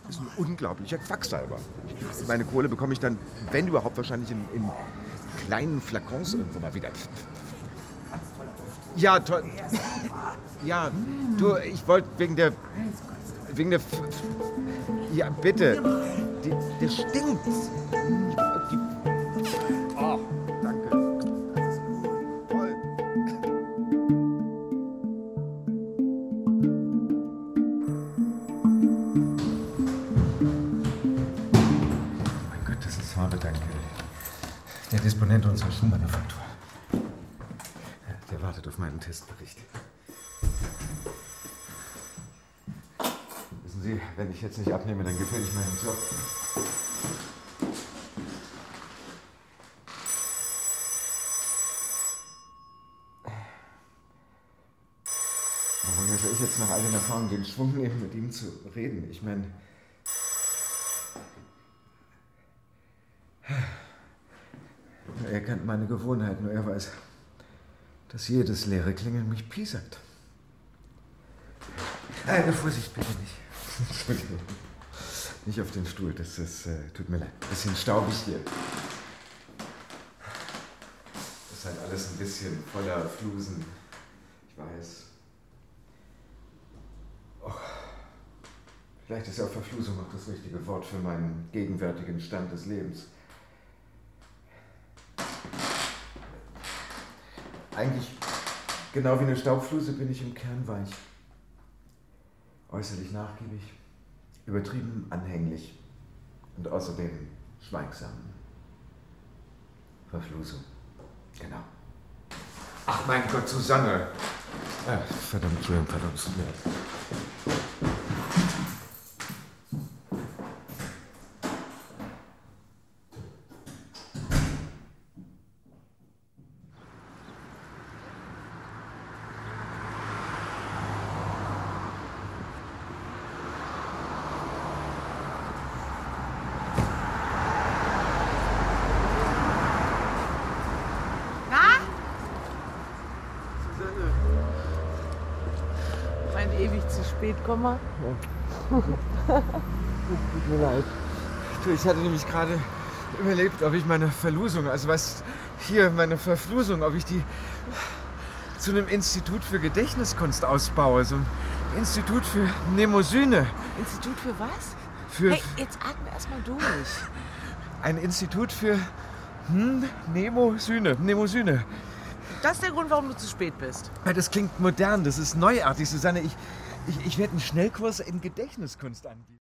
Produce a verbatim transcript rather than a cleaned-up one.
ist ein unglaublicher Quacksalber. Meine Kohle bekomme ich dann, wenn überhaupt, wahrscheinlich in, in kleinen Flakons irgendwo mal wieder. Ja, toll. Ja, du, ich wollte wegen der... Wegen der... Ja, bitte. Die, der stinkt. Die, oh, danke. Das ist toll. Mein Gott, das ist Farbe, danke. Der Disponent unserer Schuhmanufaktur. Der wartet auf meinen Testbericht. Wissen Sie, wenn ich jetzt nicht abnehme, dann gefährde ich meinen Job. Woher soll ich jetzt nach all den Erfahrungen den Schwung nehmen, mit ihm zu reden? Ich meine... Er kennt meine Gewohnheiten, nur er weiß, dass jedes leere Klingeln mich piesackt. Eine Vorsicht bitte nicht. Entschuldigung. Nicht auf den Stuhl, das ist, äh, tut mir leid. Bisschen staubig hier. Das ist halt alles ein bisschen voller Flusen. Ich weiß. Och. Vielleicht ist ja auch Verflusung auch das richtige Wort für meinen gegenwärtigen Stand des Lebens. Eigentlich, genau wie eine Staubfluse, bin ich im Kern weich. Äußerlich nachgiebig, übertrieben anhänglich und außerdem schweigsam. Verflusung, genau. Ach mein Gott, Susanne! Ach, verdammt, Entschuldigung, verdammt, es tut mir leid. Ewig zu spät komme. Ja. Tut mir leid. Du, ich hatte nämlich gerade überlegt, ob ich meine Verlusung, also was hier, meine Verflusung, ob ich die zu einem Institut für Gedächtniskunst ausbaue. So ein Institut für Mnemosyne. Institut für was? Für hey, jetzt atme erst mal durch. Ein Institut für hm, Mnemosyne. Mnemosyne. Das ist der Grund, warum du zu spät bist. Das klingt modern, das ist neuartig, Susanne. Ich, ich, ich werde einen Schnellkurs in Gedächtniskunst anbieten.